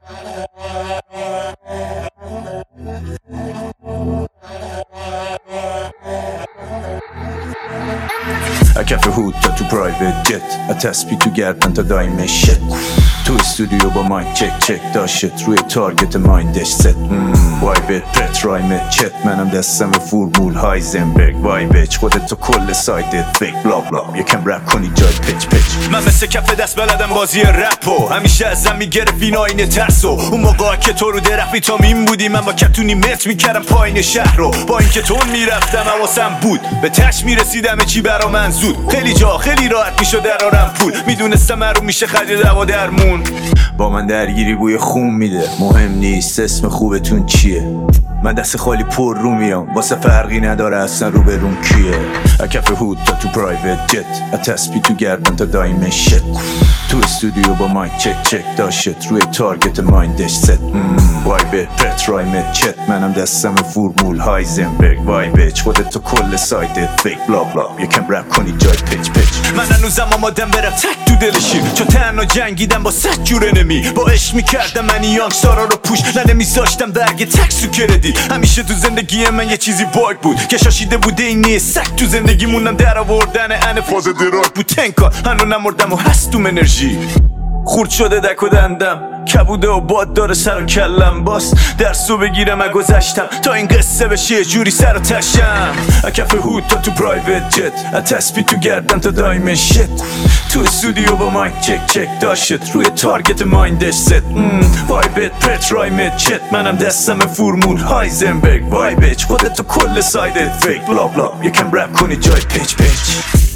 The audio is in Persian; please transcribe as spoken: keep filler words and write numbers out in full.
کف هود تا تو پرایوت جت اتسبی تو گردن تا دایم شت تو استودیو با مایک چک چک داشت روی تارگت مایندش ست وای بت پرت رایمت چت منم دستم فرمول هایزنبرگ وای بچ خودت تو کل سایدت فیک بلا بلا یکم رپ کنی جای پچ پچ من مثل کف دست بلدم بازی رپو همیشه ازم میگرفت این آینه ترسو اون موقع که تو رو درخت ویتامین بودی من با کتونی متر میکردم پایین شهر رو با اینکه تون میرفتم حواسم بود به تش میرسیدم چی برا من زود خیلی جا خیلی راحت میشد درارم پول میدونستم رو میشه خرید دوا درمون با من درگیری بوی خون میده مهم نیست اسم خوبتون چیه من دست خالی پر رو میام واسه فرقی نداره اصلا رو به روم کیه کف هود تا تو پرایوت جت اتسبی تو گردن تا دایم شت تو استودیو با مایک چک چک داشت روی تارگت مایندش ست وای بت پرت رایمت چت منم دستم فرمول هایزنبرگ وای بچ خودت تو کل سایدت فیک بلا بلا یکم رپ کنی جای پچ پچ من هنوزم آمادم برم تک تو دل شیر چون تنها جنگیدم با صد جور انمی با عشق میکردم من یانگ سارا رو پوش نه نمیذاشتم برگ تک سو کردی همیشه تو زندگی من یه چیزی باگ بود که شاشیده بوده اینی سک تو زندگی مونم در آوردن ان فاز دراگ بود تنکا هنو نمردم و هستم انرژی خورد شده دک و دندم کبوده و باد داره سر و کلم باس درسو بگیرم و گذشتم تا این قصه بشه یه جوری سر و تشم کف هود تا تو پرایوت جت اتسبی تو گردن تا دایم شت تو استودیو با مایک چک چک داشت روی تارگت مایندش ست وای بت پرت رایمت چت منم دستم فرمول هایزنبرگ وای بچ خودت تو کل سایدت فیک بلا بلا یکم رپ کنی جای پچ پچ